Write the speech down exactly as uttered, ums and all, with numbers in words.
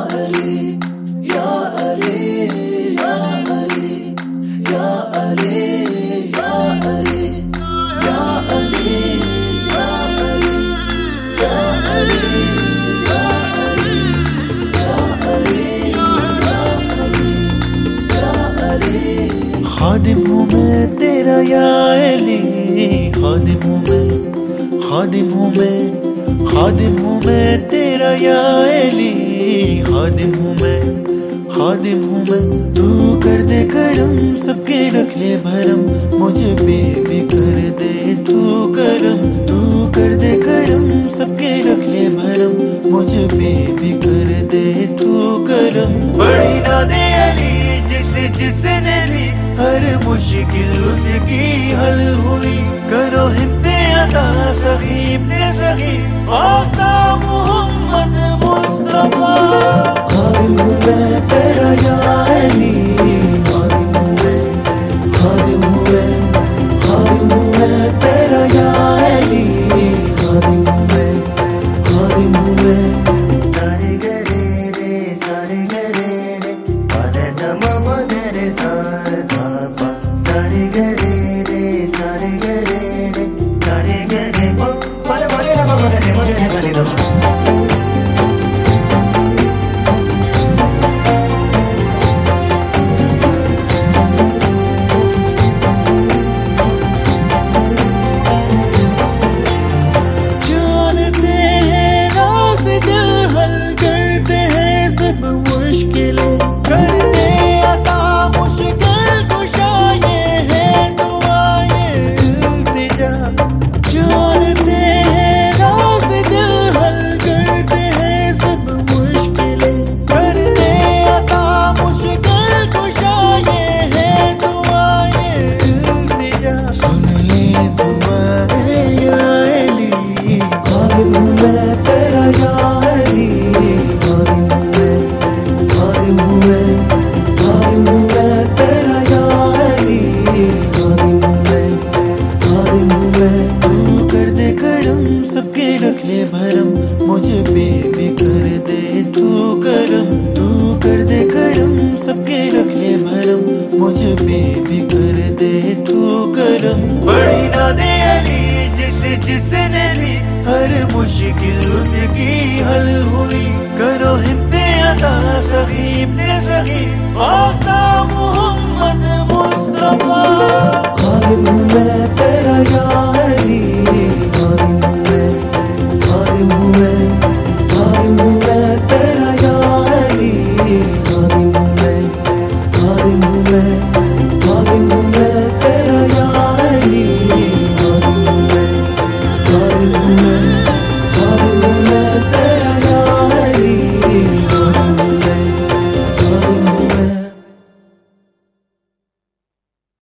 अली या अली या अली या अली या अली या अली या अली या अली या अली या अली या अली। खादिम हूँ मैं तेरा या अली, खादिम हूँ मैं, खादिम हूँ मैं, खादिम हूँ मैं तेरा या अली, खादिम हूँ मैं, खादिम हूँ मैं। तू कर दे करम सबके रख ले भरम, मुझे पे भी कर दे तू करम। तू कर दे करम सबके रख ले भरम, मुझे पे भी कर दे तू करम। बड़ी ना दे अली जिसे जिसने ली, हर मुश्किल उसकी हल हुई। करो हिम्मते अता सखी इब्ने सखी, वास्ता मोहम्मद मुस्तफा। खादिम हूँ मैं तेरा या अली, खादिम हूँ मैं, खादिम हूँ मैं, खादिम हूँ मैं तेरा या अली, खादिम हूँ मैं, खादिम हूँ मैं। सारे गरे रे सारे गरे रे पादे समा मगरे सारे धापा। सारे गरे रे सारे गरे रे सारे गरे पो पादे पादे समा मगरे मगरे मगरे धापा। खादिम हूँ मैं तेरा या अली, खादिम हूँ मैं, खादिम हूँ मैं, खादिम हूँ मैं तेरा या अली, खादिम हूँ मैं, खादिम हूँ मैं। तू कर दे करम सबके रख ले भरम, मुझे पे भी कर दे तू करम। तू कर दे करम सबके रख ले भरम, मुझे पे भी कर दे तू करम। बड़ी ना दे अली जिसे जिसने ली, हर मुश्किल उसकी हल हुई। करो हिम्मते अता सखी इब्ने सखी, वास्ता मोहम्मद मुस्तफा। खादिम हूँ मैं तेरा या अली, खादिम हूँ मैं, खादिम हूँ मैं, खादिम हूँ मैं तेरा या अली, खादिम हूँ मैं, खादिम हूँ मैं।